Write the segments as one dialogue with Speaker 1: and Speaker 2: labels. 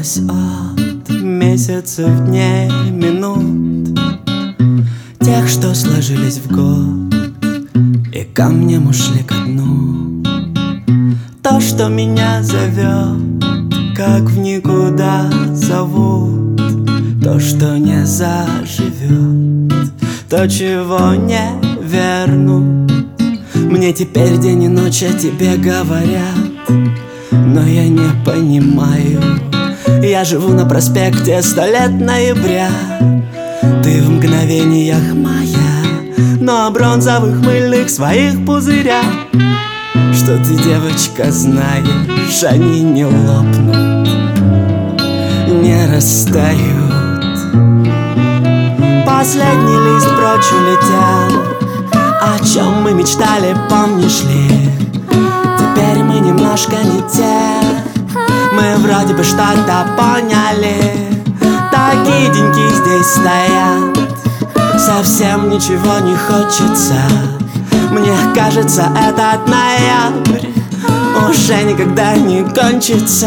Speaker 1: осталось от месяцев, дней, минут, тех, что сложились в год и камнем ушли ко дну. То, что меня зовет, как в никуда зовут, то, что не заживет, то, чего не вернут. Мне теперь день и ночь о тебе говорят, но я не понимаю. Я живу на проспекте 100 лет ноября. Ты в мгновениях моя, но о бронзовых мыльных своих пузырях. Что ты, девочка, знаешь, они не лопнут, не растают. Последний лист прочь улетел. О чем мы мечтали, помнишь ли? Теперь мы немножко не те. Мы вроде бы что-то поняли. Такие деньги здесь стоят, совсем ничего не хочется. Мне кажется, этот ноябрь уже никогда не кончится.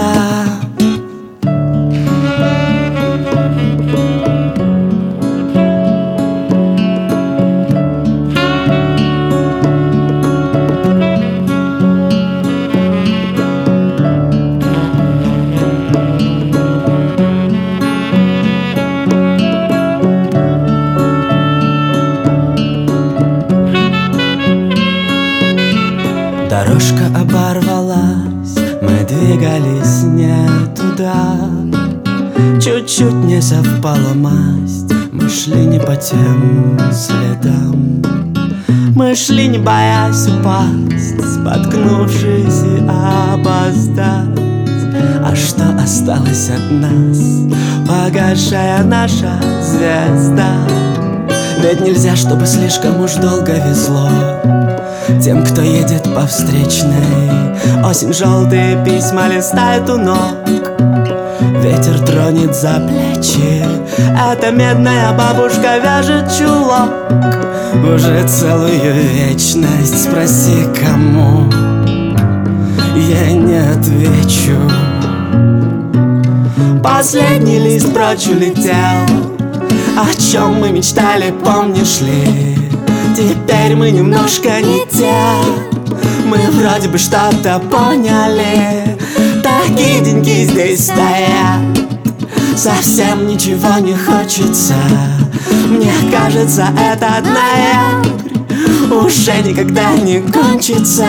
Speaker 1: Дорожка оборвалась, мы двигались не туда. Чуть-чуть не совпала масть, мы шли не по тем следам. Мы шли, не боясь упасть, споткнувшись и опоздать. А что осталось от нас, погасшая наша звезда? Ведь нельзя, чтобы слишком уж долго везло тем, кто едет по встречной. Осень, желтые письма листает у ног, ветер тронет за плечи. Эта медная бабушка вяжет чулок. Уже целую вечность спроси, кому, я не отвечу. Последний лист прочь улетел. О чем мы мечтали, помнишь ли? Теперь мы немножко не те. Мы вроде бы что-то поняли. Такие деньги здесь стоят, совсем ничего не хочется. Мне кажется, этот ноябрь уже никогда не кончится.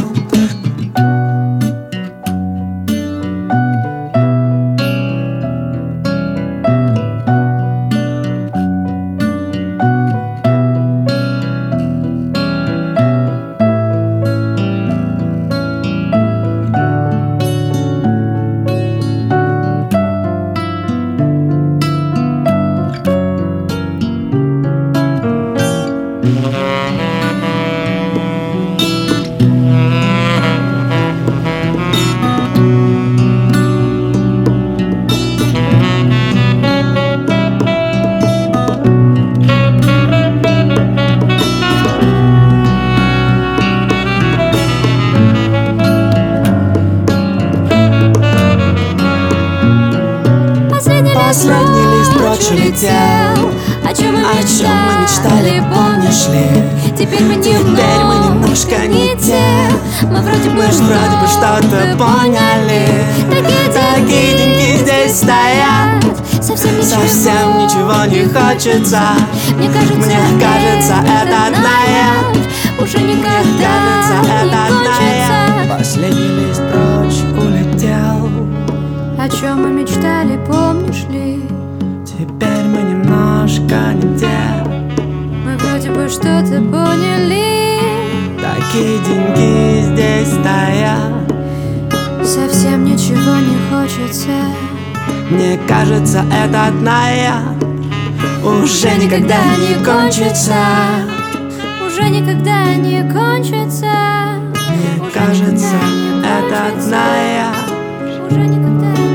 Speaker 1: Последний лист прочь улетел.
Speaker 2: О чем
Speaker 1: мы мечтали, помнишь ли?
Speaker 2: Теперь мы
Speaker 1: немножко не те.
Speaker 2: Мы вроде бы
Speaker 1: что-то поняли. Такие деньги здесь стоят, совсем ничего не хочется.
Speaker 2: Мне кажется,
Speaker 1: этот ноябрь
Speaker 2: уже никогда не кончится.
Speaker 1: Последний лист прочь улетел.
Speaker 2: О чем мы мечтали, помнишь ли?
Speaker 1: Теперь мы немножко не те.
Speaker 2: Мы вроде бы что-то поняли.
Speaker 1: Такие деньги здесь стоят,
Speaker 2: совсем ничего не хочется.
Speaker 1: Мне кажется, этот ноябрь уже никогда не кончится.
Speaker 2: Уже никогда не кончится.
Speaker 1: Мне кажется, этот ноябрь
Speaker 2: уже никогда не